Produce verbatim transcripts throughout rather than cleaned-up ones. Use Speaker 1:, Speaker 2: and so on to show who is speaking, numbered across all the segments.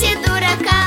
Speaker 1: ищите дурака.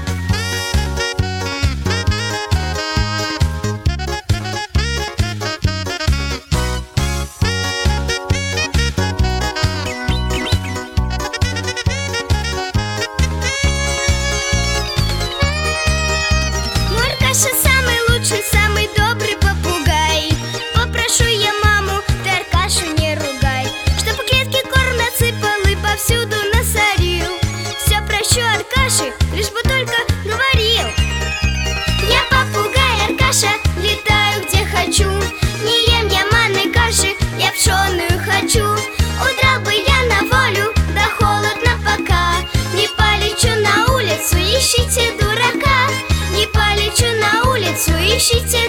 Speaker 1: Аркаша самый лучший, самый добрый попугай. Попрошу я маму, ты Аркашу не ругай, чтобы клетки корм насыпал и повсюду насорил. Все прощу Аркаше, лишь бы только говорил. Я попугай Аркаша, летаю где хочу. Не ем я манной каши, я пшеную хочу. Удрал бы я на волю, да холодно пока. Не полечу на улицу, ищите дурака. Не полечу на улицу, ищите